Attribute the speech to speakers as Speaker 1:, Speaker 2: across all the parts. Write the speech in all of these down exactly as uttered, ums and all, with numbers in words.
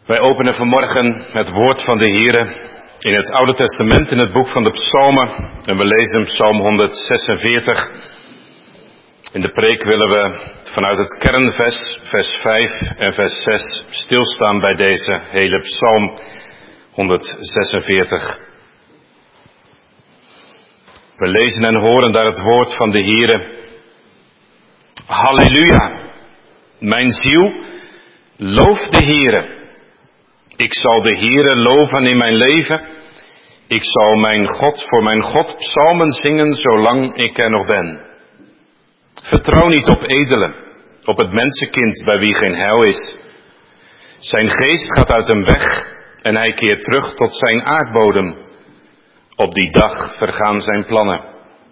Speaker 1: Wij openen vanmorgen het woord van de Heere in het Oude Testament, in het boek van de Psalmen. En we lezen Psalm honderdzesenveertig. In de preek willen we vanuit het kernvers, vers vijf en vers zes, stilstaan bij deze hele Psalm honderdzesenveertig. We lezen en horen daar het woord van de Heere. Halleluja! Mijn ziel, loof de Heere. Ik zal de Heere loven in mijn leven. Ik zal mijn God voor mijn God psalmen zingen zolang ik er nog ben. Vertrouw niet op edelen, op het mensenkind bij wie geen heil is. Zijn geest gaat uit hem weg en hij keert terug tot zijn aardbodem. Op die dag vergaan zijn plannen.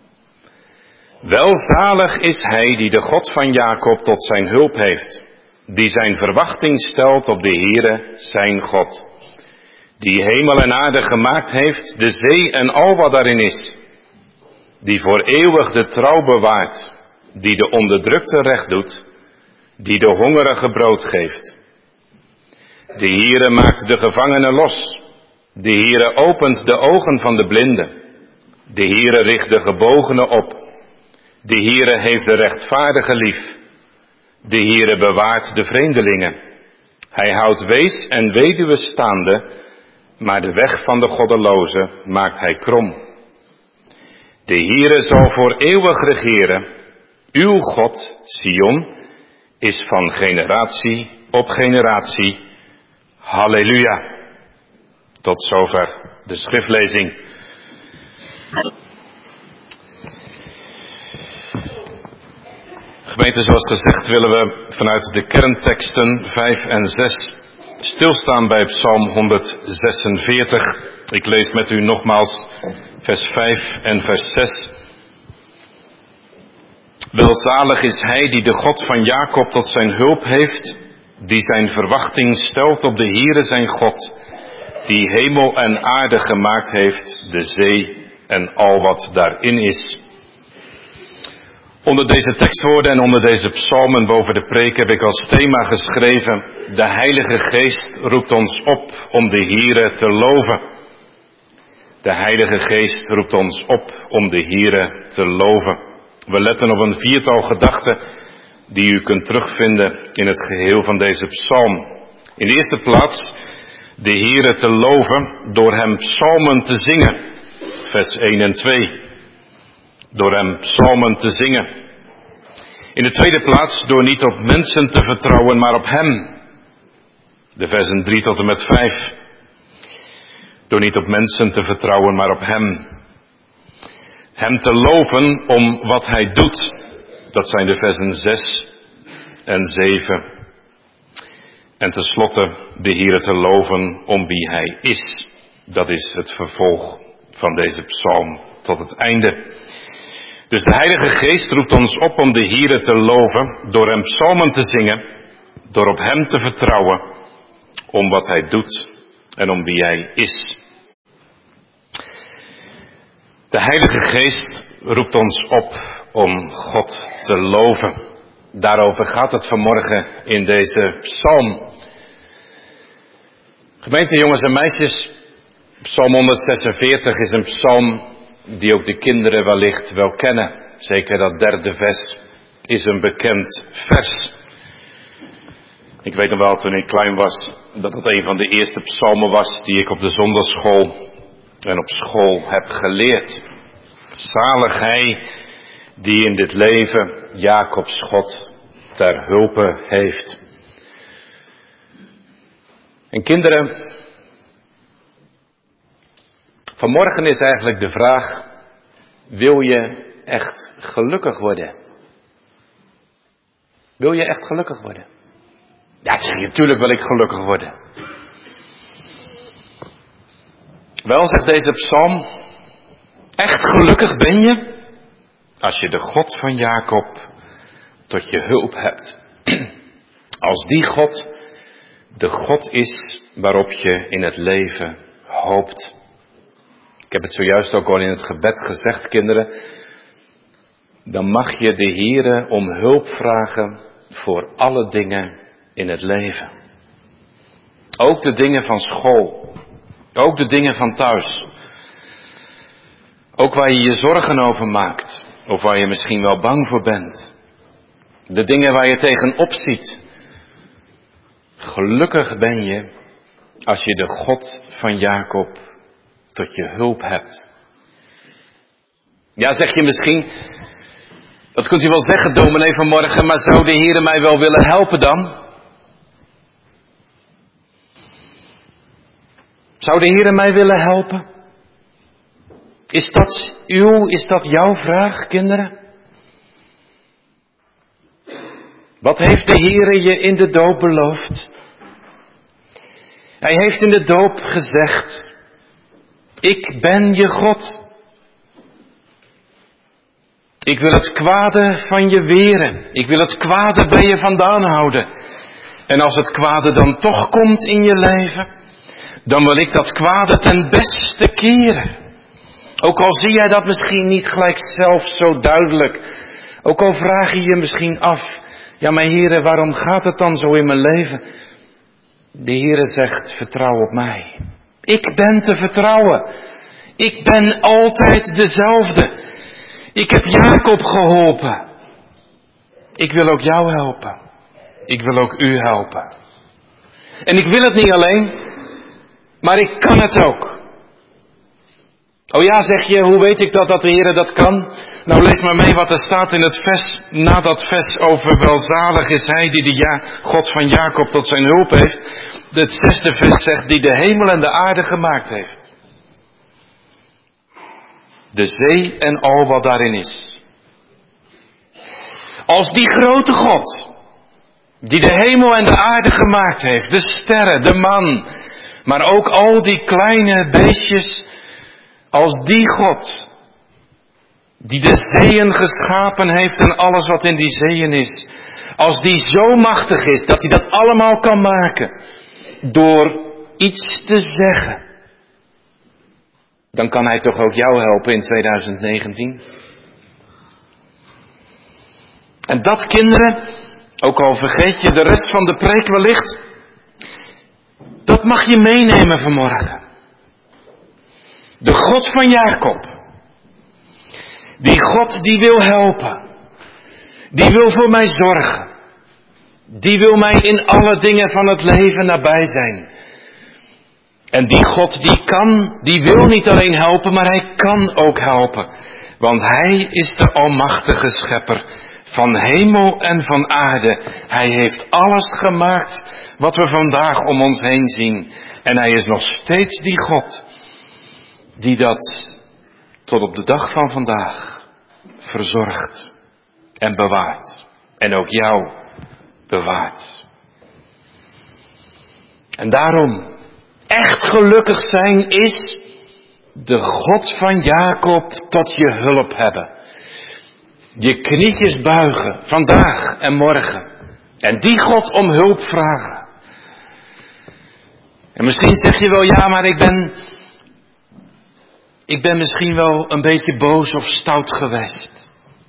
Speaker 1: Welzalig is hij die de God van Jacob tot zijn hulp heeft, die zijn verwachting stelt op de Heere, zijn God, die hemel en aarde gemaakt heeft, de zee en al wat daarin is, die voor eeuwig de trouw bewaart, die de onderdrukte recht doet, die de hongerige brood geeft. De Heere maakt de gevangenen los, de Heere opent de ogen van de blinden, de Heere richt de gebogenen op, de Heere heeft de rechtvaardige lief. De Heere bewaart de vreemdelingen. Hij houdt wees en weduwe staande, maar de weg van de goddelozen maakt hij krom. De Heere zal voor eeuwig regeren. Uw God, Sion, is van generatie op generatie. Halleluja. Tot zover de schriftlezing. Gemeente, zoals gezegd willen we vanuit de kernteksten vijf en zes stilstaan bij Psalm honderdzesenveertig. Ik lees met u nogmaals vers vijf en vers zes. Welzalig is hij die de God van Jacob tot zijn hulp heeft, die zijn verwachting stelt op de Heere zijn God, die hemel en aarde gemaakt heeft, de zee en al wat daarin is. Onder deze tekstwoorden en onder deze psalmen boven de preek heb ik als thema geschreven: de Heilige Geest roept ons op om de Heere te loven. De Heilige Geest roept ons op om de Heere te loven. We letten op een viertal gedachten die u kunt terugvinden in het geheel van deze psalm. In de eerste plaats de Heere te loven door hem psalmen te zingen. Vers één en twee. Door hem psalmen te zingen. In de tweede plaats door niet op mensen te vertrouwen, maar op hem. De versen drie tot en met vijf. Door niet op mensen te vertrouwen, maar op hem. Hem te loven om wat hij doet. Dat zijn de versen zes en zeven. En tenslotte de Heere te loven om wie hij is. Dat is het vervolg van deze psalm tot het einde. Dus de Heilige Geest roept ons op om de Heere te loven, door hem psalmen te zingen, door op hem te vertrouwen, om wat hij doet en om wie hij is. De Heilige Geest roept ons op om God te loven. Daarover gaat het vanmorgen in deze psalm. Gemeente jongens en meisjes, psalm honderdzesenveertig is een psalm die ook de kinderen wellicht wel kennen. Zeker dat derde vers is een bekend vers. Ik weet nog wel toen ik klein was, dat het een van de eerste psalmen was die ik op de zondagschool en op school heb geleerd. Zalig hij die in dit leven Jacobs God ter hulpe heeft. En kinderen, vanmorgen is eigenlijk de vraag: wil je echt gelukkig worden? Wil je echt gelukkig worden? Ja, ik zeg je, natuurlijk wil ik gelukkig worden. Wel, zegt deze psalm, echt gelukkig ben je als je de God van Jacob tot je hulp hebt. Als die God de God is waarop je in het leven hoopt. Ik heb het zojuist ook al in het gebed gezegd, kinderen. Dan mag je de Heere om hulp vragen voor alle dingen in het leven. Ook de dingen van school. Ook de dingen van thuis. Ook waar je je zorgen over maakt. Of waar je misschien wel bang voor bent. De dingen waar je tegenop ziet. Gelukkig ben je als je de God van Jacob tot je hulp hebt. Ja, zeg je misschien, dat kunt u wel zeggen, dominee vanmorgen, maar zou de Heere mij wel willen helpen dan? Zou de Heere mij willen helpen? Is dat uw, is dat jouw vraag, kinderen? Wat heeft de Heere je in de doop beloofd? Hij heeft in de doop gezegd, ik ben je God. Ik wil het kwade van je weren. Ik wil het kwade bij je vandaan houden. En als het kwade dan toch komt in je leven, dan wil ik dat kwade ten beste keren. Ook al zie jij dat misschien niet gelijk zelf zo duidelijk. Ook al vraag je je misschien af, ja maar Heere, waarom gaat het dan zo in mijn leven? De Heere zegt, vertrouw op mij. Ik ben te vertrouwen. Ik ben altijd dezelfde. Ik heb Jacob geholpen. Ik wil ook jou helpen. Ik wil ook u helpen. En ik wil het niet alleen, maar ik kan het ook. Oh ja, zeg je, hoe weet ik dat, dat de Heere dat kan? Nou, lees maar mee wat er staat in het vers, na dat vers over welzalig is hij die de ja, God van Jacob tot zijn hulp heeft. Het zesde vers zegt, die de hemel en de aarde gemaakt heeft. De zee en al wat daarin is. Als die grote God, die de hemel en de aarde gemaakt heeft, de sterren, de maan, maar ook al die kleine beestjes, als die God, die de zeeën geschapen heeft en alles wat in die zeeën is, als die zo machtig is dat hij dat allemaal kan maken, door iets te zeggen, dan kan hij toch ook jou helpen in tweeduizend negentien. En dat, kinderen, ook al vergeet je de rest van de preek wellicht, dat mag je meenemen vanmorgen. De God van Jacob, die God die wil helpen, die wil voor mij zorgen, die wil mij in alle dingen van het leven nabij zijn. En die God die kan, die wil niet alleen helpen, maar hij kan ook helpen. Want hij is de almachtige schepper van hemel en van aarde. Hij heeft alles gemaakt wat we vandaag om ons heen zien. En hij is nog steeds die God die dat tot op de dag van vandaag verzorgt en bewaart. En ook jou bewaart. En daarom, echt gelukkig zijn is de God van Jacob tot je hulp hebben. Je knietjes buigen, vandaag en morgen. En die God om hulp vragen. En misschien zeg je wel, ja, maar ik ben, ik ben misschien wel een beetje boos of stout geweest.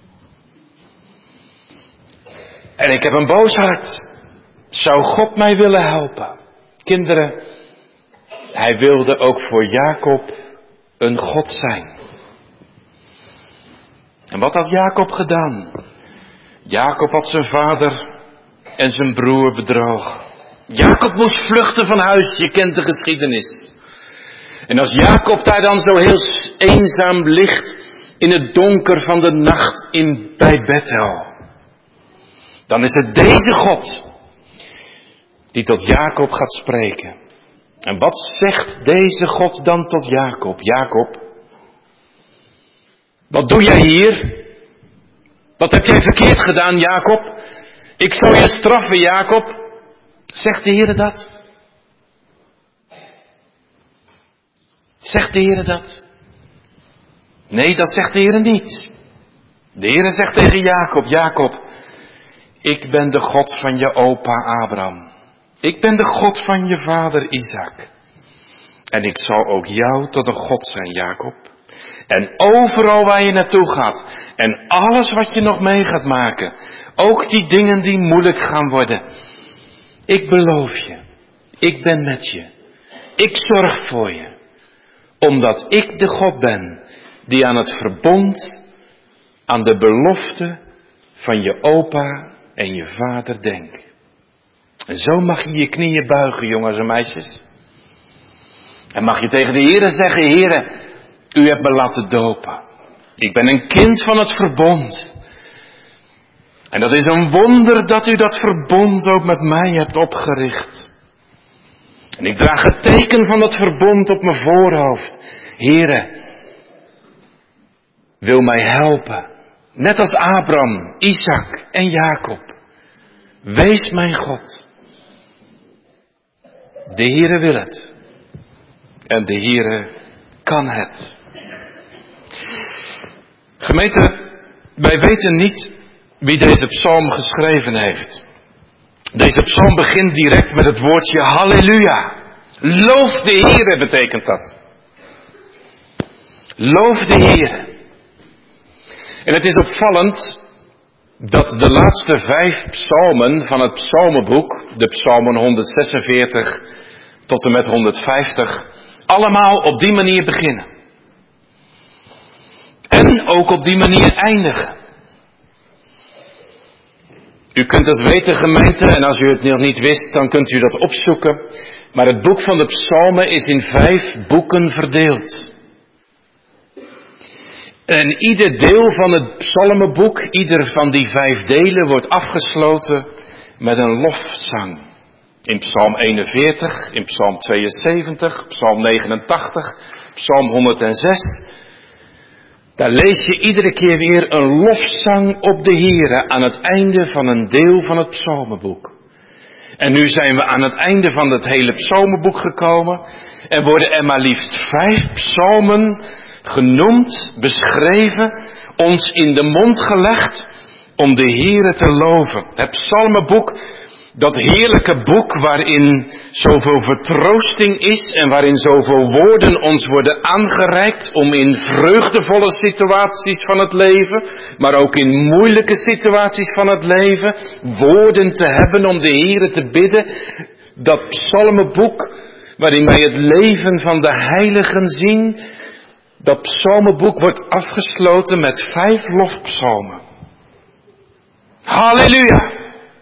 Speaker 1: En ik heb een boos hart. Zou God mij willen helpen? Kinderen, hij wilde ook voor Jacob een God zijn. En wat had Jacob gedaan? Jacob had zijn vader en zijn broer bedrogen. Jacob moest vluchten van huis, je kent de geschiedenis. En als Jacob daar dan zo heel eenzaam ligt in het donker van de nacht in, bij Bethel, dan is het deze God die tot Jacob gaat spreken. En wat zegt deze God dan tot Jacob? Jacob, wat doe jij hier? Wat heb jij verkeerd gedaan, Jacob? Ik zal je straffen, Jacob. Zegt de Heere dat? Zegt de Heere dat? Nee, dat zegt de Heere niet. De Heere zegt tegen Jacob, Jacob, ik ben de God van je opa Abraham. Ik ben de God van je vader Isaac. En ik zal ook jou tot een God zijn, Jacob. En overal waar je naartoe gaat. En alles wat je nog mee gaat maken. Ook die dingen die moeilijk gaan worden. Ik beloof je. Ik ben met je. Ik zorg voor je. Omdat ik de God ben die aan het verbond, aan de belofte van je opa en je vader denkt. En zo mag je je knieën buigen, jongens en meisjes. En mag je tegen de Heere zeggen, Heere, u hebt me laten dopen. Ik ben een kind van het verbond. En dat is een wonder dat u dat verbond ook met mij hebt opgericht. En ik draag het teken van dat verbond op mijn voorhoofd. Heere, wil mij helpen. Net als Abraham, Isaac en Jacob. Wees mijn God. De Heere wil het. En de Heere kan het. Gemeente, wij weten niet wie deze psalm geschreven heeft. Deze psalm begint direct met het woordje halleluja. Loof de Heere betekent dat. Loof de Heere. En het is opvallend dat de laatste vijf psalmen van het psalmenboek, de psalmen honderdzesenveertig tot en met honderdvijftig, allemaal op die manier beginnen. En ook op die manier eindigen. U kunt het weten, gemeente, en als u het nog niet wist, dan kunt u dat opzoeken. Maar het boek van de psalmen is in vijf boeken verdeeld. En ieder deel van het psalmenboek, ieder van die vijf delen, wordt afgesloten met een lofzang. In psalm eenenveertig, in psalm tweeënzeventig, psalm negenentachtig, psalm honderdzes. Daar lees je iedere keer weer een lofzang op de Heere aan het einde van een deel van het psalmenboek. En nu zijn we aan het einde van het hele psalmenboek gekomen en worden er maar liefst vijf psalmen genoemd, beschreven, ons in de mond gelegd om de Heere te loven. Het psalmenboek, dat heerlijke boek waarin zoveel vertroosting is en waarin zoveel woorden ons worden aangereikt om in vreugdevolle situaties van het leven, maar ook in moeilijke situaties van het leven, woorden te hebben om de Heere te bidden. Dat psalmenboek waarin wij het leven van de heiligen zien, dat psalmenboek wordt afgesloten met vijf lofpsalmen. Halleluja!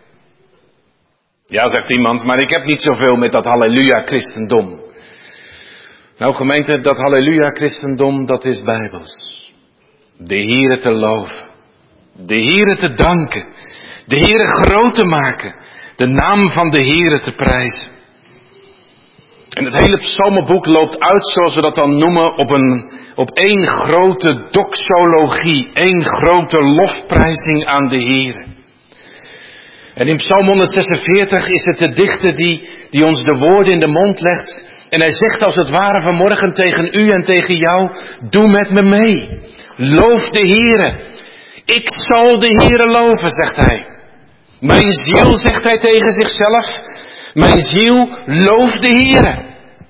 Speaker 1: Ja, zegt iemand, maar ik heb niet zoveel met dat halleluja-christendom. Nou gemeente, dat halleluja-christendom, dat is bijbels. De Heere te loven. De Heere te danken. De Heere groot te maken. De naam van de Heere te prijzen. En het hele psalmenboek loopt uit, zoals we dat dan noemen, op, een, op één grote doxologie. Één grote lofprijzing aan de Heere. En in psalm honderdzesenveertig is het de dichter die, die ons de woorden in de mond legt. En hij zegt als het ware vanmorgen tegen u en tegen jou, doe met me mee. Loof de Heere. Ik zal de Heere loven, zegt hij. Mijn ziel, zegt hij tegen zichzelf. Mijn ziel, loof de Heere.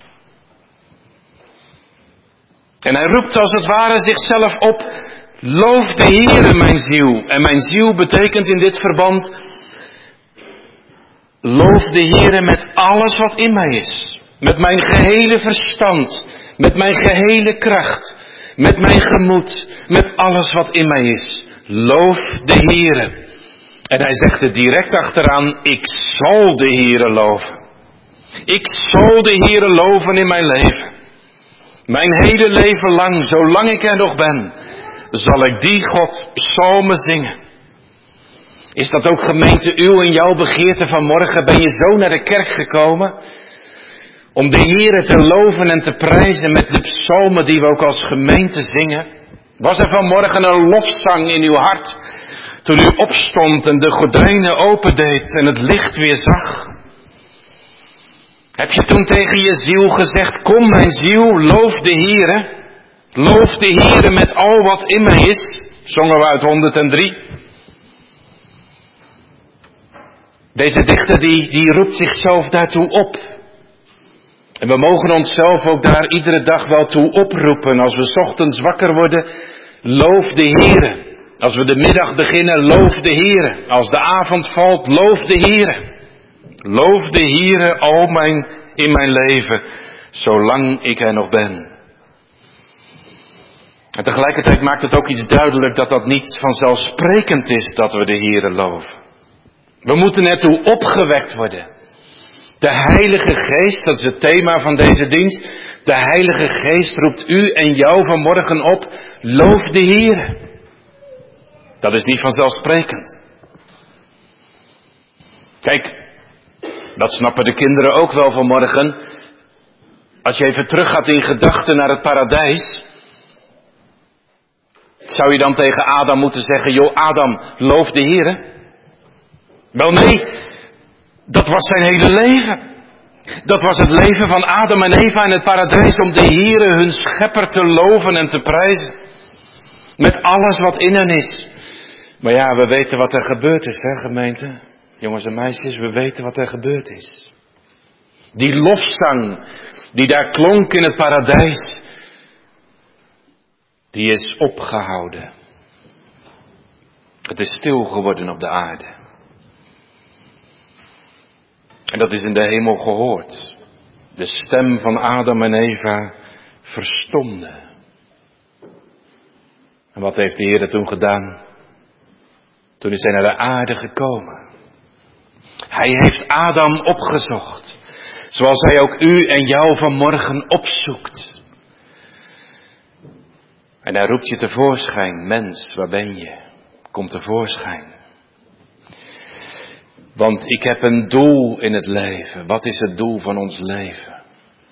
Speaker 1: En hij roept als het ware zichzelf op. Loof de Heere, mijn ziel. En mijn ziel betekent in dit verband, loof de Heere met alles wat in mij is. Met mijn gehele verstand. Met mijn gehele kracht. Met mijn gemoed. Met alles wat in mij is. Loof de Heere. En hij zegt er direct achteraan, ik zal de Heere loven. Ik zal de Heere loven in mijn leven. Mijn hele leven lang, zolang ik er nog ben, zal ik die God psalmen zingen. Is dat ook gemeente uw en jouw begeerte vanmorgen? Ben je zo naar de kerk gekomen om de Heere te loven en te prijzen met de psalmen die we ook als gemeente zingen? Was er vanmorgen een lofzang in uw hart toen u opstond en de gordijnen opendeed en het licht weer zag? Heb je toen tegen je ziel gezegd, kom mijn ziel, loof de Heere. Loof de Heere met al wat in mij is. Zongen we uit honderddrie. Deze dichter die, die roept zichzelf daartoe op. En we mogen onszelf ook daar iedere dag wel toe oproepen. Als we 's ochtends wakker worden, loof de Heere. Als we de middag beginnen, loof de Heere. Als de avond valt, loof de Heere. Loof de Heere, al mijn in mijn leven, zolang ik er nog ben. En tegelijkertijd maakt het ook iets duidelijk dat dat niet vanzelfsprekend is dat we de Heere loven. We moeten ertoe opgewekt worden. De Heilige Geest, dat is het thema van deze dienst. De Heilige Geest roept u en jou vanmorgen op, loof de Heere. Dat is niet vanzelfsprekend. Kijk, dat snappen de kinderen ook wel vanmorgen. Als je even terug gaat in gedachten naar het paradijs, zou je dan tegen Adam moeten zeggen, joh Adam, loof de Heere? Wel nee, dat was zijn hele leven. Dat was het leven van Adam en Eva in het paradijs, om de Heere hun schepper te loven en te prijzen. Met alles wat in hen is. Maar ja, we weten wat er gebeurd is, hè gemeente? Jongens en meisjes, we weten wat er gebeurd is. Die lofzang die daar klonk in het paradijs, die is opgehouden. Het is stil geworden op de aarde. En dat is in de hemel gehoord. De stem van Adam en Eva verstomde. En wat heeft de Heer toen gedaan? Toen is hij naar de aarde gekomen. Hij heeft Adam opgezocht. Zoals hij ook u en jou vanmorgen opzoekt. En hij roept je tevoorschijn. Mens, waar ben je? Kom tevoorschijn. Want ik heb een doel in het leven. Wat is het doel van ons leven?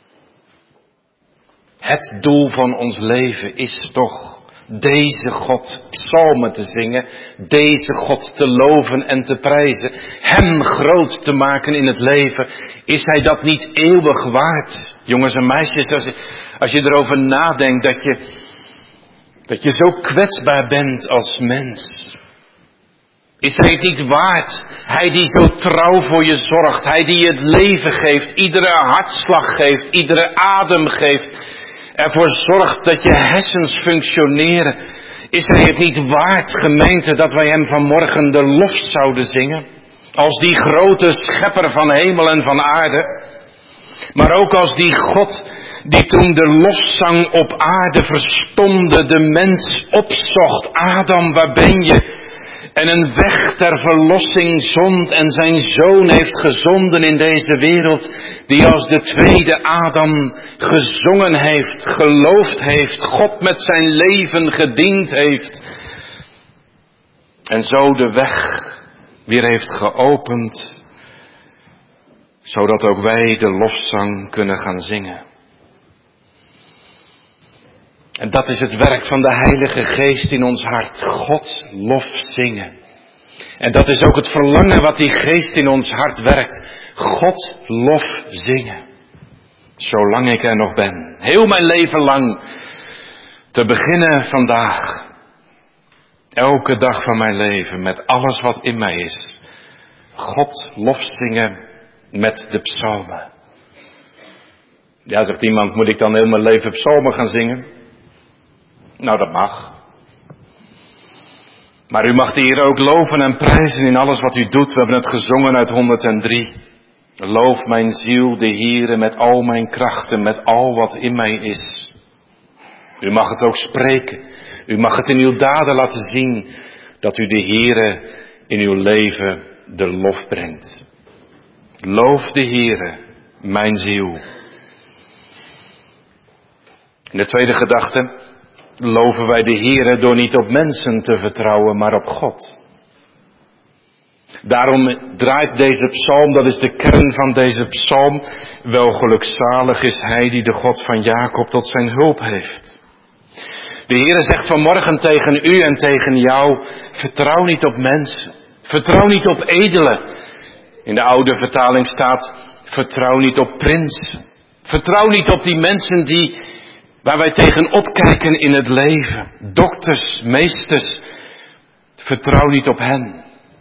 Speaker 1: Het doel van ons leven is toch deze God psalmen te zingen, deze God te loven en te prijzen, hem groot te maken in het leven. Is hij dat niet eeuwig waard? Jongens en meisjes, als je, als je erover nadenkt dat je, dat je zo kwetsbaar bent als mens. Is hij het niet waard? Hij die zo trouw voor je zorgt, hij die je het leven geeft, iedere hartslag geeft, iedere adem geeft, ervoor zorgt dat je hersens functioneren. Is hij het niet waard, gemeente, dat wij hem vanmorgen de lof zouden zingen? Als die grote schepper van hemel en van aarde. Maar ook als die God die toen de lofzang op aarde verstomde, de mens opzocht. Adam, waar ben je? En een weg ter verlossing zond en zijn zoon heeft gezonden in deze wereld. Die als de tweede Adam gezongen heeft, geloofd heeft, God met zijn leven gediend heeft. En zo de weg weer heeft geopend, zodat ook wij de lofzang kunnen gaan zingen. En dat is het werk van de Heilige Geest in ons hart. God lof zingen. En dat is ook het verlangen wat die Geest in ons hart werkt. God lof zingen. Zolang ik er nog ben. Heel mijn leven lang. Te beginnen vandaag. Elke dag van mijn leven. Met alles wat in mij is. God lof zingen met de psalmen. Ja, zegt iemand, moet ik dan heel mijn leven psalmen gaan zingen? Nou, dat mag. Maar u mag de Heer ook loven en prijzen in alles wat u doet. We hebben het gezongen uit honderddrie. Loof mijn ziel de Heere met al mijn krachten, met al wat in mij is. U mag het ook spreken. U mag het in uw daden laten zien dat u de Heere in uw leven de lof brengt. Loof de Heere, mijn ziel. En de tweede gedachte. Loven wij de Heere door niet op mensen te vertrouwen, maar op God. Daarom draait deze psalm, dat is de kern van deze psalm. Wel gelukzalig is hij die de God van Jacob tot zijn hulp heeft. De Heere zegt vanmorgen tegen u en tegen jou, vertrouw niet op mensen. Vertrouw niet op edelen. In de oude vertaling staat, vertrouw niet op prinsen. Vertrouw niet op die mensen die, waar wij tegen opkijken in het leven. Dokters, meesters. Vertrouw niet op hen.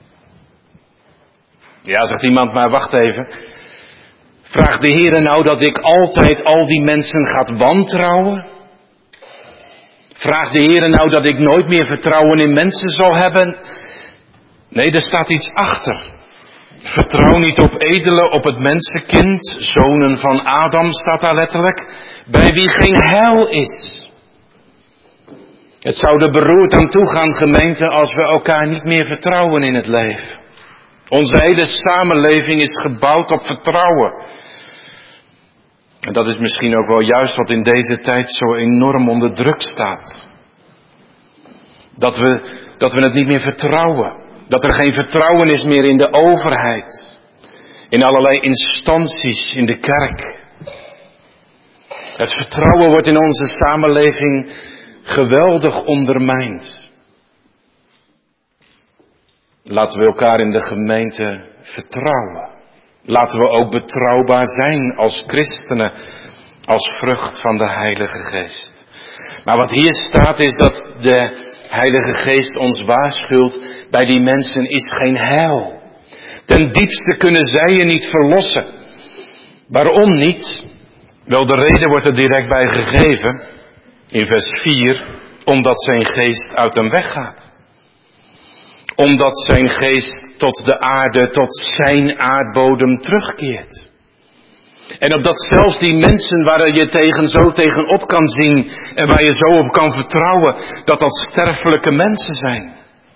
Speaker 1: Ja, zegt iemand, maar wacht even. Vraagt de Heere nou dat ik altijd al die mensen ga wantrouwen? Vraagt de Heere nou dat ik nooit meer vertrouwen in mensen zal hebben? Nee, er staat iets achter. Vertrouw niet op edelen, op het mensenkind, zonen van Adam staat daar letterlijk, bij wie geen heil is. Het zou er beroerd aan toegaan, gemeente, als we elkaar niet meer vertrouwen in het leven. Onze hele samenleving is gebouwd op vertrouwen. En dat is misschien ook wel juist wat in deze tijd zo enorm onder druk staat. Dat we, dat we het niet meer vertrouwen. Dat er geen vertrouwen is meer in de overheid. In allerlei instanties, in de kerk. Het vertrouwen wordt in onze samenleving geweldig ondermijnd. Laten we elkaar in de gemeente vertrouwen. Laten we ook betrouwbaar zijn als christenen, als vrucht van de Heilige Geest. Maar wat hier staat is dat de Heilige Geest ons waarschuwt, bij die mensen is geen heil. Ten diepste kunnen zij je niet verlossen. Waarom niet? Wel, de reden wordt er direct bij gegeven. In vers vier, omdat zijn geest uit hem weggaat. Omdat zijn geest tot de aarde, tot zijn aardbodem terugkeert. En opdat zelfs die mensen waar je tegen zo tegenop kan zien en waar je zo op kan vertrouwen, dat dat sterfelijke mensen zijn.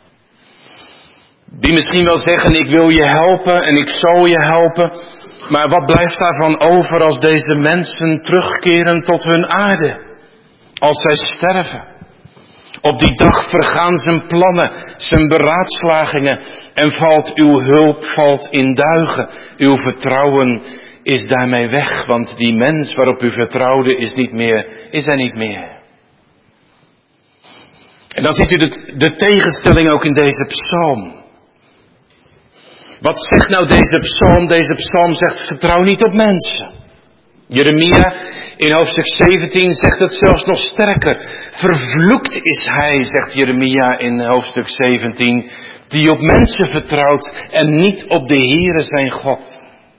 Speaker 1: Die misschien wel zeggen, ik wil je helpen en ik zal je helpen. Maar wat blijft daarvan over als deze mensen terugkeren tot hun aarde? Als zij sterven. Op die dag vergaan zijn plannen, zijn beraadslagingen en valt uw hulp valt in duigen. Uw vertrouwen is daarmee weg, want die mens waarop u vertrouwde is niet meer, is er niet meer. En dan ziet u de, de tegenstelling ook in deze psalm. Wat zegt nou deze psalm? Deze psalm zegt, vertrouw niet op mensen. Jeremia in hoofdstuk zeventien zegt het zelfs nog sterker. Vervloekt is hij, zegt Jeremia in hoofdstuk zeventien, die op mensen vertrouwt en niet op de Heere zijn God.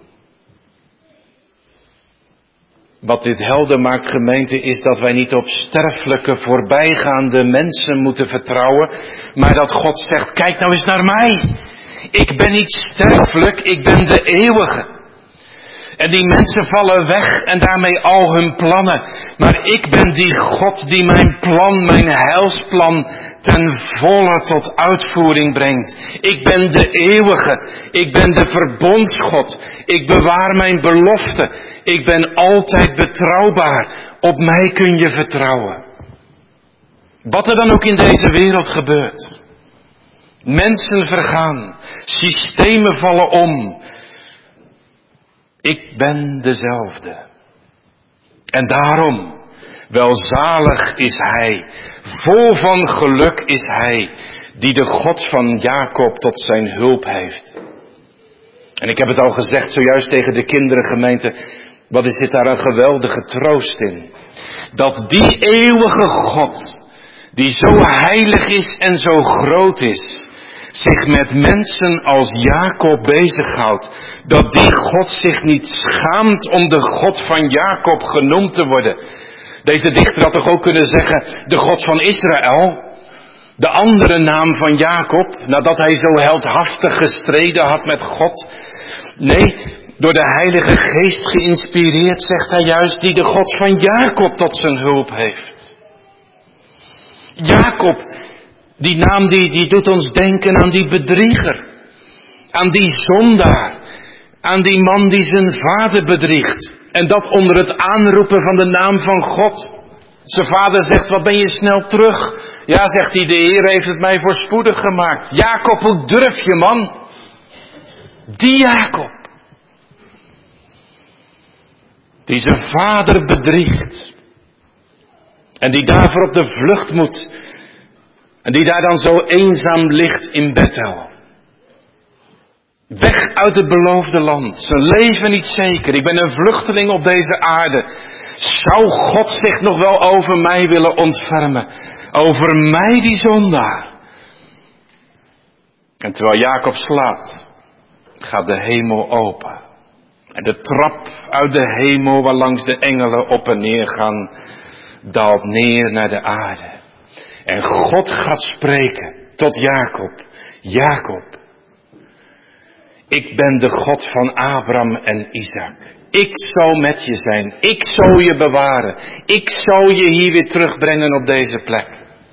Speaker 1: Wat dit helder maakt, gemeente, is dat wij niet op sterfelijke, voorbijgaande mensen moeten vertrouwen, maar dat God zegt, kijk nou eens naar mij. Ik ben niet sterfelijk, ik ben de eeuwige. En die mensen vallen weg en daarmee al hun plannen. Maar ik ben die God die mijn plan, mijn heilsplan ten volle tot uitvoering brengt. Ik ben de eeuwige. Ik ben de verbondsgod. Ik bewaar mijn belofte. Ik ben altijd betrouwbaar. Op mij kun je vertrouwen. Wat er dan ook in deze wereld gebeurt. Mensen vergaan. Systemen vallen om. Ik ben dezelfde. En daarom, welzalig is hij, vol van geluk is hij, die de God van Jacob tot zijn hulp heeft. En ik heb het al gezegd zojuist tegen de kinderengemeente, wat is dit daar een geweldige troost in. Dat die eeuwige God, die zo heilig is en zo groot is, zich met mensen als Jacob bezighoudt. Dat die God zich niet schaamt om de God van Jacob genoemd te worden. Deze dichter had toch ook kunnen zeggen, de God van Israël. De andere naam van Jacob, nadat hij zo heldhaftig gestreden had met God. Nee, door de Heilige Geest geïnspireerd zegt hij juist, die de God van Jacob tot zijn hulp heeft. Jacob, die naam die, die doet ons denken aan die bedrieger. Aan die zondaar. Aan die man die zijn vader bedriegt. En dat onder het aanroepen van de naam van God. Zijn vader zegt, wat ben je snel terug? Ja, zegt hij, de Heer heeft het mij voorspoedig gemaakt. Jacob, hoe durf je, man? Die Jacob. Die zijn vader bedriegt. En die daarvoor op de vlucht moet. En die daar dan zo eenzaam ligt in Bethel. Weg uit het beloofde land. Zijn leven niet zeker. Ik ben een vluchteling op deze aarde. Zou God zich nog wel over mij willen ontfermen? Over mij die zondaar. En terwijl Jacob slaapt, gaat de hemel open. En de trap uit de hemel waarlangs de engelen op en neer gaan, daalt neer naar de aarde. En God gaat spreken tot Jacob. Jacob, Ik ben de God van Abraham en Isaac. Ik zal met je zijn. Ik zal je bewaren. Ik zal je hier weer terugbrengen op deze plek.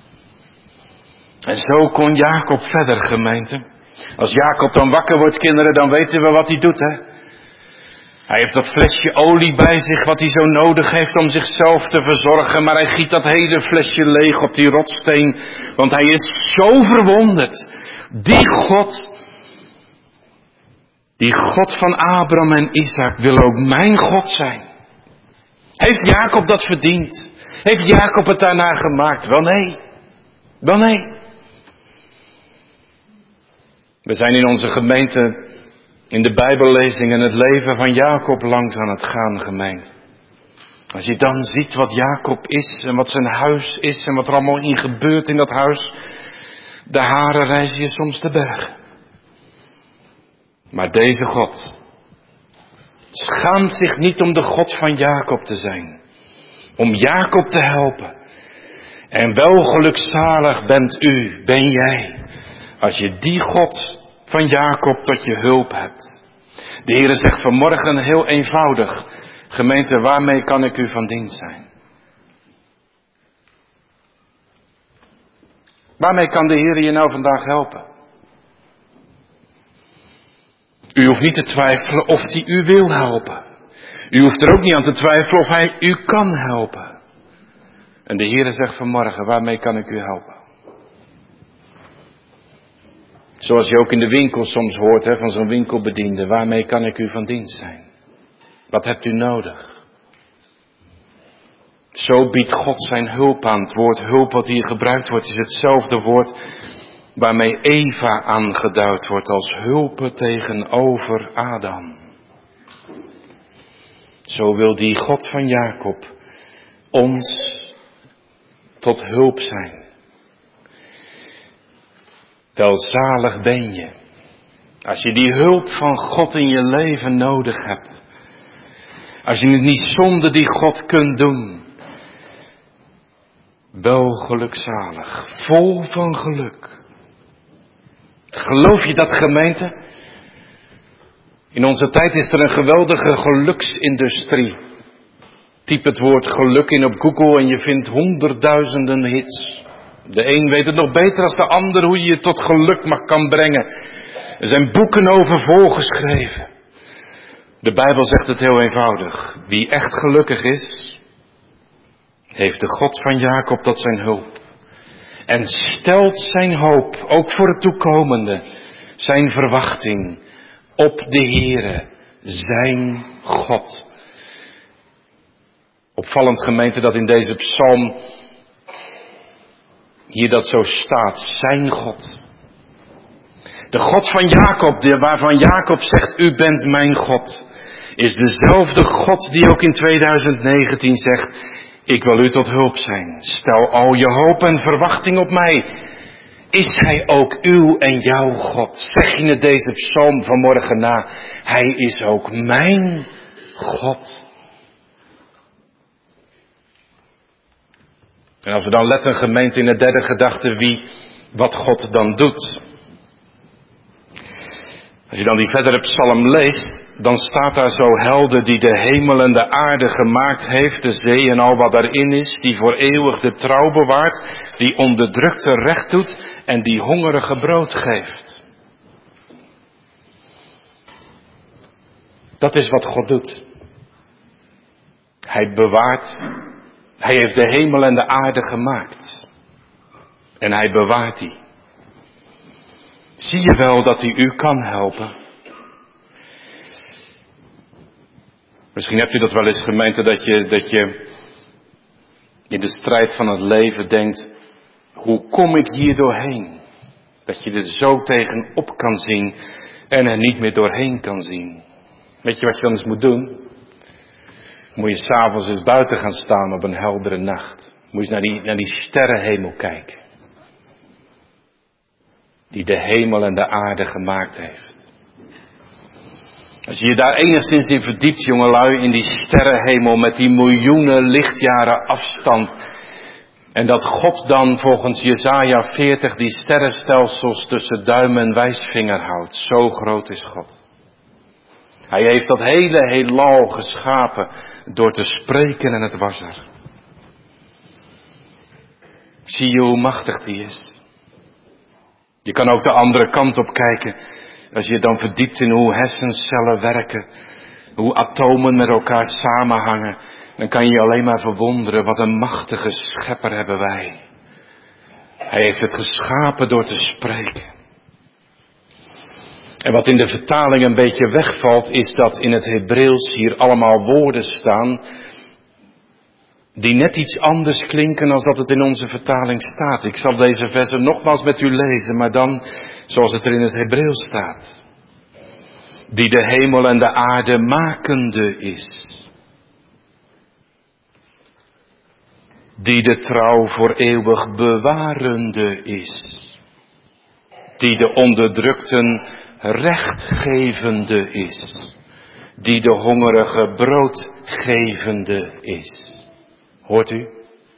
Speaker 1: En zo kon Jacob verder, gemeente. Als Jacob dan wakker wordt, kinderen, dan weten we wat hij doet, hè. Hij heeft dat flesje olie bij zich, wat hij zo nodig heeft om zichzelf te verzorgen. Maar hij giet dat hele flesje leeg op die rotsteen. Want hij is zo verwonderd. Die God, die God van Abraham en Isaac wil ook mijn God zijn. Heeft Jacob dat verdiend? Heeft Jacob het daarna gemaakt? Wel nee. Wel nee. We zijn in onze gemeente in de Bijbellezing en het leven van Jacob langs aan het gaan, gemeente. Als je dan ziet wat Jacob is en wat zijn huis is en wat er allemaal in gebeurt in dat huis, de haren rijzen je soms te bergen. Maar deze God schaamt zich niet om de God van Jacob te zijn. Om Jacob te helpen. En wel gelukzalig bent u, ben jij, als je die God van Jacob tot je hulp hebt. De Heere zegt vanmorgen heel eenvoudig, gemeente, waarmee kan ik u van dienst zijn? Waarmee kan de Heere je nou vandaag helpen? U hoeft niet te twijfelen of hij u wil helpen. U hoeft er ook niet aan te twijfelen of hij u kan helpen. En de Heere zegt vanmorgen, waarmee kan ik u helpen? Zoals je ook in de winkel soms hoort, hè, van zo'n winkelbediende. Waarmee kan ik u van dienst zijn? Wat hebt u nodig? Zo biedt God zijn hulp aan. Het woord hulp wat hier gebruikt wordt is hetzelfde woord waarmee Eva aangeduid wordt als hulpe tegenover Adam. Zo wil die God van Jacob ons tot hulp zijn. Welzalig ben je, als je die hulp van God in je leven nodig hebt. Als je het niet zonder die God kunt doen. Wel gelukzalig, vol van geluk. Geloof je dat, gemeente? In onze tijd is er een geweldige geluksindustrie. Typ het woord geluk in op Google en je vindt honderdduizenden hits. De een weet het nog beter als de ander hoe je je tot geluk mag kan brengen. Er zijn boeken over volgeschreven. De Bijbel zegt het heel eenvoudig. Wie echt gelukkig is, heeft de God van Jacob tot zijn hulp. En stelt zijn hoop, ook voor het toekomende, zijn verwachting op de Heere, zijn God. Opvallend, gemeente, dat in deze psalm hier dat zo staat, zijn God. De God van Jacob, waarvan Jacob zegt, u bent mijn God, is dezelfde God die ook in tweeduizend negentien zegt, ik wil u tot hulp zijn. Stel al je hoop en verwachting op mij. Is hij ook uw en jouw God? Zeg je het deze psalm vanmorgen na. Hij is ook mijn God. En als we dan letten, gemeente, in de derde gedachte, wie, wat God dan doet. Als je dan die verdere psalm leest, dan staat daar zo helder die de hemel en de aarde gemaakt heeft, de zee en al wat daarin is, die voor eeuwig de trouw bewaart, die onderdrukte recht doet en die hongerige brood geeft. Dat is wat God doet. Hij bewaart, hij heeft de hemel en de aarde gemaakt. En hij bewaart die. Zie je wel dat hij u kan helpen? Misschien hebt u dat wel eens, gemeente, dat je, dat je in de strijd van het leven denkt, hoe kom ik hier doorheen? Dat je er zo tegenop kan zien en er niet meer doorheen kan zien. Weet je wat je dan eens moet doen? Moet je s'avonds eens buiten gaan staan op een heldere nacht. Moet je eens naar die, naar die sterrenhemel kijken. Die de hemel en de aarde gemaakt heeft. Als je je daar enigszins in verdiept, jongelui, in die sterrenhemel met die miljoenen lichtjaren afstand. En dat God dan volgens Jesaja veertig die sterrenstelsels tussen duim en wijsvinger houdt. Zo groot is God. Hij heeft dat hele heelal geschapen door te spreken en het was er. Zie je hoe machtig die is? Je kan ook de andere kant op kijken. Als je dan verdiept in hoe hersencellen werken. Hoe atomen met elkaar samenhangen. Dan kan je je alleen maar verwonderen. Wat een machtige schepper hebben wij. Hij heeft het geschapen door te spreken. En wat in de vertaling een beetje wegvalt, is dat in het Hebreeuws hier allemaal woorden staan die net iets anders klinken dan dat het in onze vertaling staat. Ik zal deze versen nogmaals met u lezen, maar dan zoals het er in het Hebreeuws staat. Die de hemel en de aarde makende is. Die de trouw voor eeuwig bewarende is. Die de onderdrukten rechtgevende is. Die de hongerige broodgevende is. Hoort u?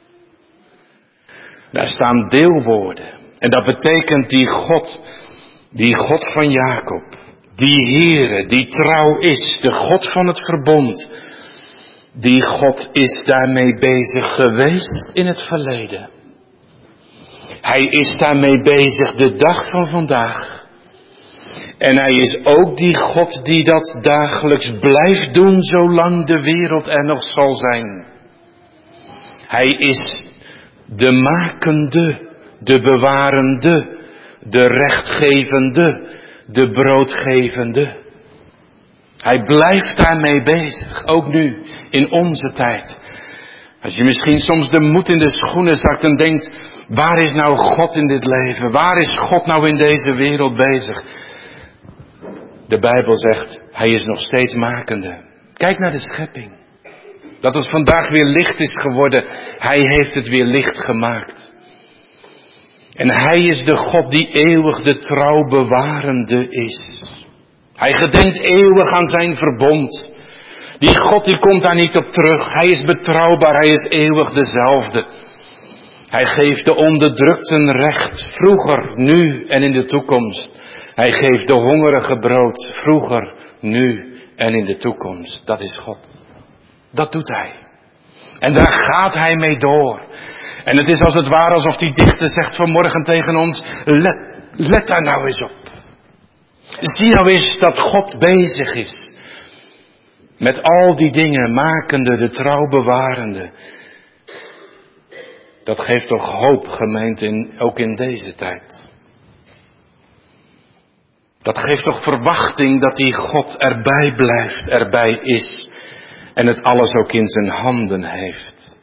Speaker 1: Daar staan deelwoorden. En dat betekent die God, die God van Jacob, die Heere, die trouw is, de God van het verbond. Die God is daarmee bezig geweest in het verleden. Hij is daarmee bezig de dag van vandaag. En hij is ook die God die dat dagelijks blijft doen zolang de wereld er nog zal zijn. Hij is de makende, de bewarende, de rechtgevende, de broodgevende. Hij blijft daarmee bezig, ook nu, in onze tijd. Als je misschien soms de moed in de schoenen zakt en denkt, waar is nou God in dit leven? Waar is God nou in deze wereld bezig? De Bijbel zegt, hij is nog steeds makende. Kijk naar de schepping. Dat het vandaag weer licht is geworden. Hij heeft het weer licht gemaakt. En hij is de God die eeuwig de trouw bewarende is. Hij gedenkt eeuwig aan zijn verbond. Die God die komt daar niet op terug. Hij is betrouwbaar, hij is eeuwig dezelfde. Hij geeft de onderdrukten recht, vroeger, nu en in de toekomst. Hij geeft de hongerige brood, vroeger, nu en in de toekomst. Dat is God. Dat doet hij. En daar gaat hij mee door. En het is als het ware alsof die dichter zegt vanmorgen tegen ons, let, let daar nou eens op. Zie nou eens dat God bezig is. Met al die dingen, makende, de trouw bewarende. Dat geeft toch hoop, gemeente, in, ook in deze tijd. Dat geeft toch verwachting dat die God erbij blijft, erbij is. En het alles ook in zijn handen heeft.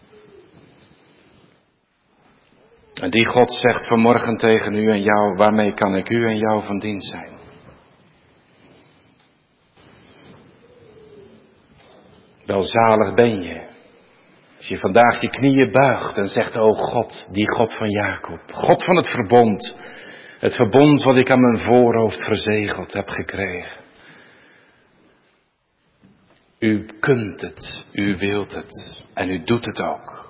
Speaker 1: En die God zegt vanmorgen tegen u en jou, waarmee kan ik u en jou van dienst zijn? Welzalig ben je. Als je vandaag je knieën buigt en zegt, o God, die God van Jacob, God van het verbond. Het verbond wat ik aan mijn voorhoofd verzegeld heb gekregen. U kunt het, u wilt het en u doet het ook.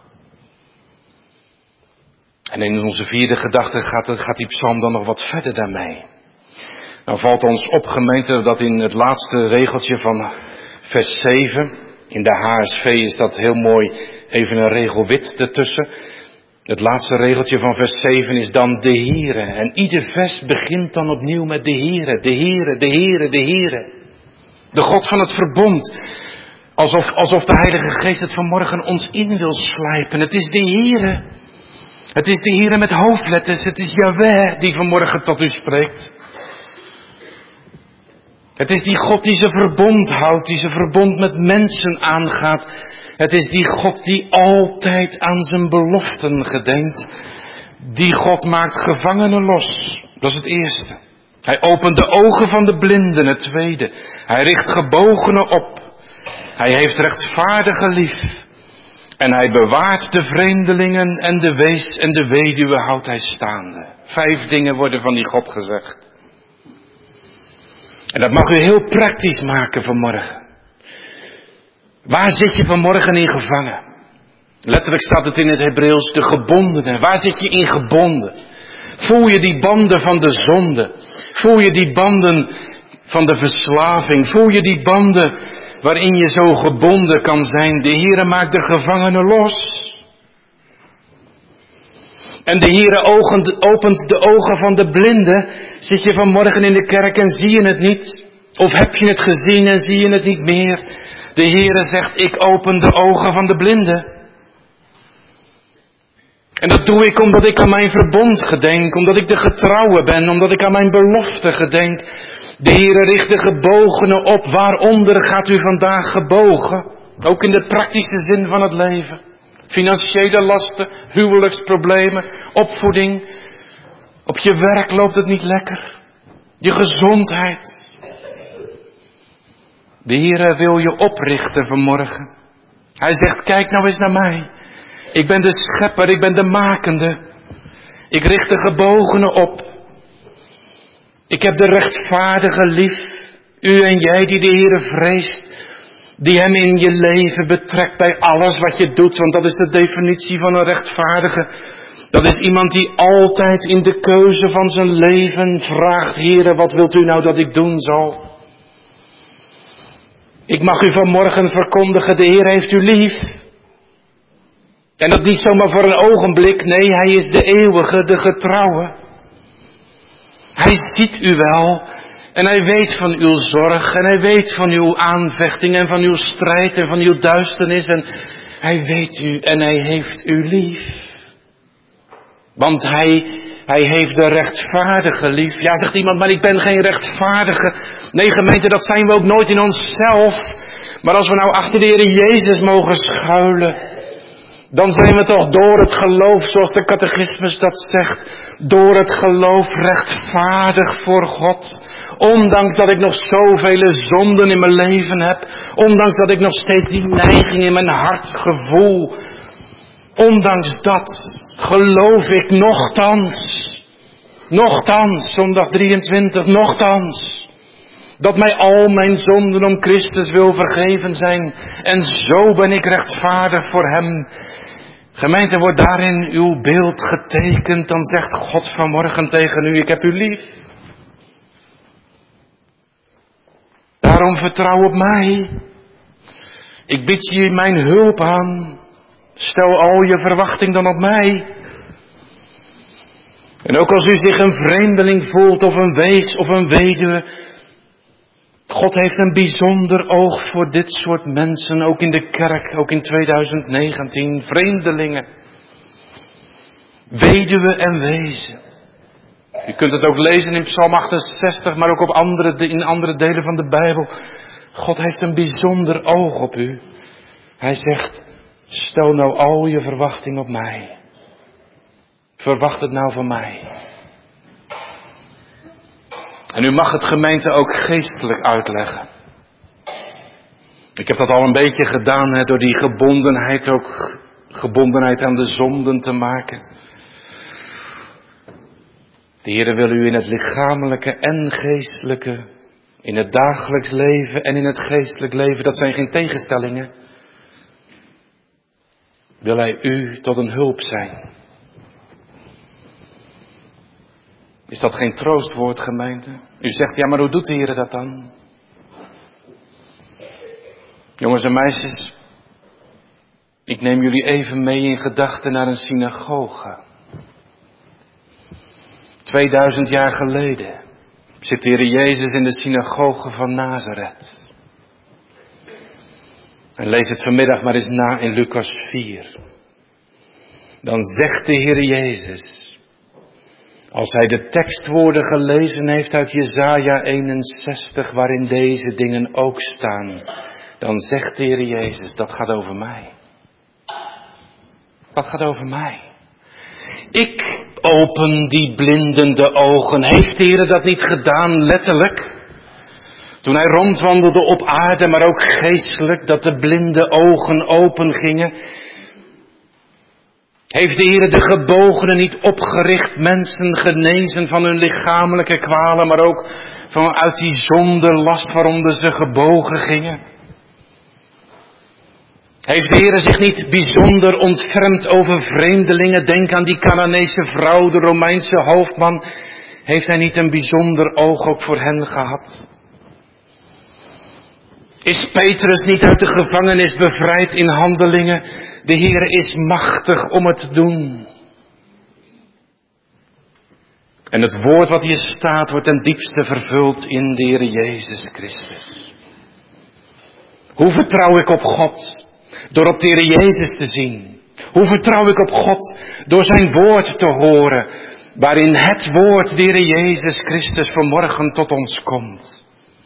Speaker 1: En in onze vierde gedachte gaat, het, gaat die psalm dan nog wat verder daarmee. Nou valt ons op, gemeente, dat in het laatste regeltje van vers zeven, in de H S V is dat heel mooi, even een regel wit ertussen. Het laatste regeltje van vers zeven is dan de Heere. En ieder vers begint dan opnieuw met de Heere, de Heere, de Heere, de Heere. De God van het verbond. Alsof, alsof de Heilige Geest het vanmorgen ons in wil slijpen. Het is de Heere. Het is de Heere met hoofdletters. Het is Jahweh die vanmorgen tot u spreekt. Het is die God die zijn verbond houdt, die zijn verbond met mensen aangaat. Het is die God die altijd aan zijn beloften gedenkt. Die God maakt gevangenen los. Dat is het eerste. Hij opent de ogen van de blinden, het tweede. Hij richt gebogenen op. Hij heeft rechtvaardigen lief. En hij bewaart de vreemdelingen en de wees en de weduwe houdt hij staande. Vijf dingen worden van die God gezegd. En dat mag u heel praktisch maken vanmorgen. Waar zit je vanmorgen in gevangen? Letterlijk staat het in het Hebreeuws, de gebondenen. Waar zit je in gebonden? Voel je die banden van de zonde? Voel je die banden van de verslaving? Voel je die banden waarin je zo gebonden kan zijn? De Heere maakt de gevangenen los. En de Heere opent de ogen van de blinden. Zit je vanmorgen in de kerk en zie je het niet? Of heb je het gezien en zie je het niet meer? De Heere zegt, ik open de ogen van de blinden. En dat doe ik omdat ik aan mijn verbond gedenk, omdat ik de getrouwe ben, omdat ik aan mijn belofte gedenk. De Heere richt de gebogenen op. Waaronder gaat u vandaag gebogen? Ook in de praktische zin van het leven. Financiële lasten, huwelijksproblemen, opvoeding. Op je werk loopt het niet lekker. Je gezondheid. De Heere wil je oprichten vanmorgen. Hij zegt, kijk nou eens naar mij. Ik ben de schepper, ik ben de makende. Ik richt de gebogenen op. Ik heb de rechtvaardige lief. U en jij die de Heere vreest. Die hem in je leven betrekt bij alles wat je doet. Want dat is de definitie van een rechtvaardige. Dat is iemand die altijd in de keuze van zijn leven vraagt. Heere, wat wilt u nou dat ik doen zal? Ik mag u vanmorgen verkondigen, de Heer heeft u lief. En dat niet zomaar voor een ogenblik, nee, hij is de eeuwige, de getrouwe. Hij ziet u wel en hij weet van uw zorg en hij weet van uw aanvechting en van uw strijd en van uw duisternis en hij weet u en hij heeft u lief. Want hij, hij heeft de rechtvaardige lief. Ja, zegt iemand, maar ik ben geen rechtvaardige. Nee, gemeente, dat zijn we ook nooit in onszelf. Maar als we nou achter de Heer Jezus mogen schuilen, dan zijn we toch door het geloof, zoals de catechismus dat zegt, door het geloof rechtvaardig voor God. Ondanks dat ik nog zoveel zonden in mijn leven heb, ondanks dat ik nog steeds die neiging in mijn hart gevoel, ondanks dat geloof ik nochtans, nochtans, zondag drieëntwintig, nochtans, dat mij al mijn zonden om Christus wil vergeven zijn. En zo ben ik rechtvaardig voor hem. Gemeente, wordt daarin uw beeld getekend, dan zegt God vanmorgen tegen u, ik heb u lief. Daarom vertrouw op mij. Ik bied je mijn hulp aan. Stel al je verwachting dan op mij. En ook als u zich een vreemdeling voelt of een wees of een weduwe, God heeft een bijzonder oog voor dit soort mensen, ook in de kerk, ook in twintig negentien. Vreemdelingen, weduwe en wezen. U kunt het ook lezen in Psalm achtenzestig, maar ook op andere, in andere delen van de Bijbel. God heeft een bijzonder oog op u. Hij zegt, stel nou al je verwachting op mij. Verwacht het nou van mij. En u mag het gemeente ook geestelijk uitleggen. Ik heb dat al een beetje gedaan, hè, door die gebondenheid ook, gebondenheid aan de zonden te maken. De Heer wil u in het lichamelijke en geestelijke, in het dagelijks leven en in het geestelijk leven, dat zijn geen tegenstellingen, wil Hij u tot een hulp zijn. Is dat geen troostwoord, gemeente? U zegt, ja, maar hoe doet de Heer dat dan? Jongens en meisjes, ik neem jullie even mee in gedachten naar een synagoge. Tweeduizend jaar geleden zit de Heer Jezus in de synagoge van Nazareth. En lees het vanmiddag maar eens na in Lucas vier. Dan zegt de Heer Jezus, als hij de tekstwoorden gelezen heeft uit Jesaja eenenzestig, waarin deze dingen ook staan, dan zegt de Heer Jezus, dat gaat over mij. Dat gaat over mij. Ik open die blinden de ogen. Heeft de Heer dat niet gedaan, letterlijk? Toen hij rondwandelde op aarde, maar ook geestelijk, dat de blinde ogen open gingen. Heeft de Heer de gebogenen niet opgericht, mensen genezen van hun lichamelijke kwalen, maar ook vanuit die zonde last waaronder ze gebogen gingen? Heeft de Heer zich niet bijzonder ontfermd over vreemdelingen? Denk aan die Canaanese vrouw, de Romeinse hoofdman. Heeft hij niet een bijzonder oog ook voor hen gehad? Is Petrus niet uit de gevangenis bevrijd in Handelingen? De Heere is machtig om het te doen. En het woord wat hier staat wordt ten diepste vervuld in de Heere Jezus Christus. Hoe vertrouw ik op God? Door op de Heere Jezus te zien. Hoe vertrouw ik op God? Door zijn woord te horen. Waarin het woord, de Heere Jezus Christus, vanmorgen tot ons komt.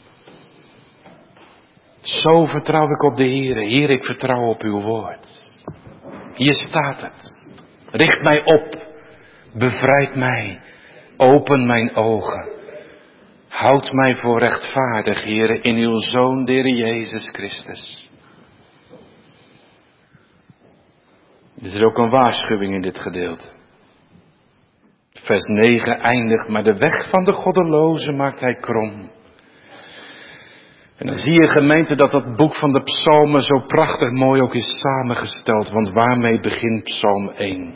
Speaker 1: Zo vertrouw ik op de Heere. Heer, ik vertrouw op uw woord. Hier staat het. Richt mij op. Bevrijd mij. Open mijn ogen. Houd mij voor rechtvaardig, Heere, in uw Zoon, de Heere Jezus Christus. Er is ook een waarschuwing in dit gedeelte. Vers negen eindigt, maar de weg van de goddeloze maakt hij krom. En dan zie je, gemeente, dat dat boek van de psalmen zo prachtig mooi ook is samengesteld. Want waarmee begint psalm één?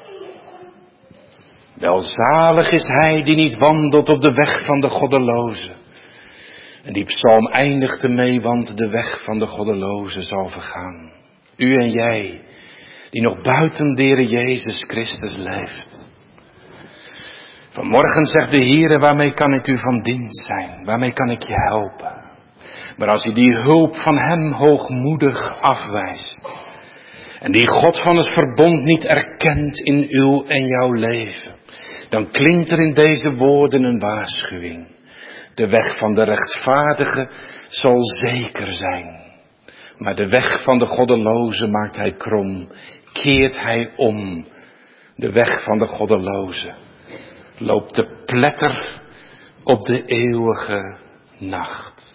Speaker 1: Welzalig is hij die niet wandelt op de weg van de goddeloze. En die psalm eindigt ermee, want de weg van de goddeloze zal vergaan. U en jij, die nog buiten de Heere Jezus Christus leeft. Vanmorgen zegt de Heere, waarmee kan ik u van dienst zijn? Waarmee kan ik je helpen? Maar als je die hulp van hem hoogmoedig afwijst. En die God van het verbond niet erkent in uw en jouw leven. Dan klinkt er in deze woorden een waarschuwing. De weg van de rechtvaardige zal zeker zijn. Maar de weg van de goddeloze maakt hij krom. Keert hij om. De weg van de goddeloze loopt te pletter op de eeuwige nacht.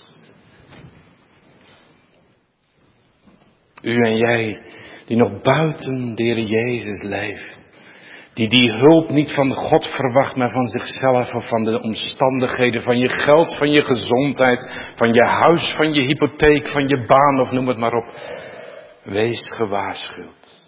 Speaker 1: U en jij die nog buiten de Heer Jezus leeft. Die die hulp niet van God verwacht, maar van zichzelf of van de omstandigheden, van je geld, van je gezondheid, van je huis, van je hypotheek, van je baan of noem het maar op. Wees gewaarschuwd.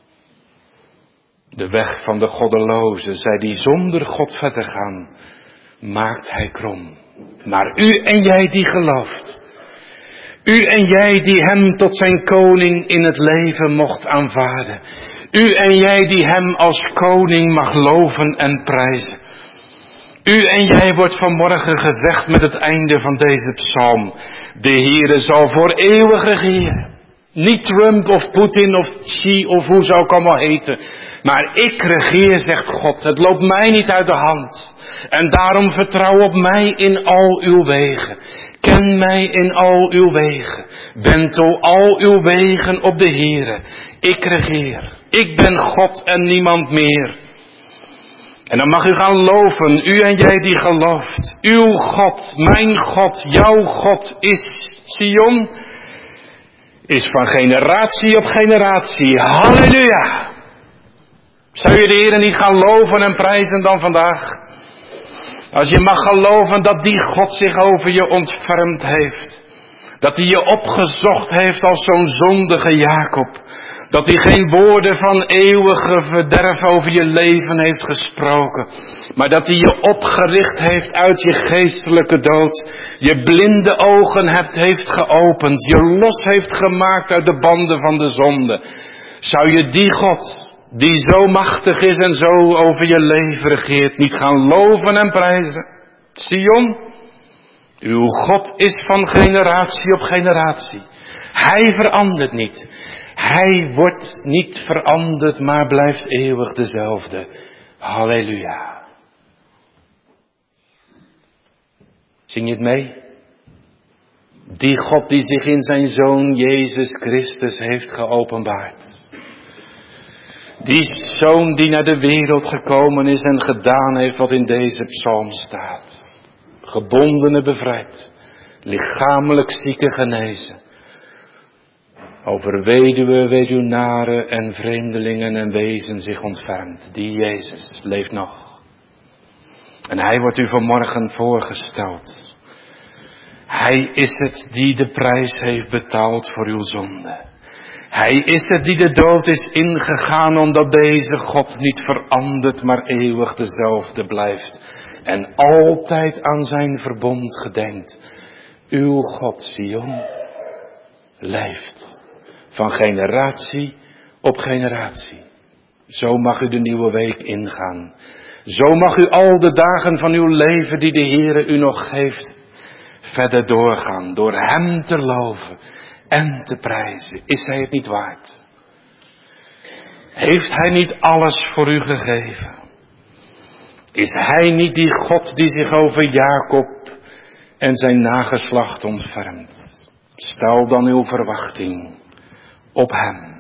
Speaker 1: De weg van de goddeloze, zij die zonder God verder gaan, maakt hij krom. Maar u en jij die gelooft. U en jij die hem tot zijn koning in het leven mocht aanvaarden. U en jij die hem als koning mag loven en prijzen. U en jij wordt vanmorgen gezegd met het einde van deze psalm. De Heere zal voor eeuwig regeren. Niet Trump of Poetin of Xi of hoe zou ik allemaal heten. Maar ik regeer, zegt God. Het loopt mij niet uit de hand. En daarom vertrouw op mij in al uw wegen. Ken mij in al uw wegen. Wentel al uw wegen op de Heere. Ik regeer. Ik ben God en niemand meer. En dan mag u gaan loven, u en jij die gelooft. Uw God, mijn God, jouw God is Sion. Is van generatie op generatie. Halleluja. Zou je de Heere niet gaan loven en prijzen dan vandaag? Als je mag geloven dat die God zich over je ontfermd heeft. Dat hij je opgezocht heeft als zo'n zondige Jacob. Dat hij geen woorden van eeuwige verderf over je leven heeft gesproken. Maar dat hij je opgericht heeft uit je geestelijke dood. Je blinde ogen hebt, heeft geopend. Je los heeft gemaakt uit de banden van de zonde. Zou je die God, die zo machtig is en zo over je leven regeert, niet gaan loven en prijzen? Sion, uw God is van generatie op generatie. Hij verandert niet. Hij wordt niet veranderd, maar blijft eeuwig dezelfde. Halleluja. Zing je het mee? Die God die zich in zijn Zoon Jezus Christus heeft geopenbaard. Die Zoon die naar de wereld gekomen is en gedaan heeft wat in deze psalm staat. Gebondenen bevrijd, lichamelijk zieken genezen. Over weduwen, weduwnaren en vreemdelingen en wezen zich ontfermt. Die Jezus leeft nog. En hij wordt u vanmorgen voorgesteld. Hij is het die de prijs heeft betaald voor uw zonde. Hij is het die de dood is ingegaan omdat deze God niet verandert, maar eeuwig dezelfde blijft. En altijd aan zijn verbond gedenkt. Uw God, Sion. leeft. Van generatie op generatie. Zo mag u de nieuwe week ingaan. Zo mag u al de dagen van uw leven die de Heere u nog geeft, verder doorgaan. Door Hem te loven en te prijzen. Is Hij het niet waard? Heeft Hij niet alles voor u gegeven? Is Hij niet die God die zich over Jacob en zijn nageslacht ontfermt? Stel dan uw verwachting op Hem.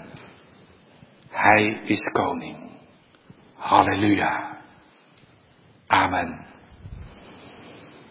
Speaker 1: Hij is koning. Halleluja. Amen.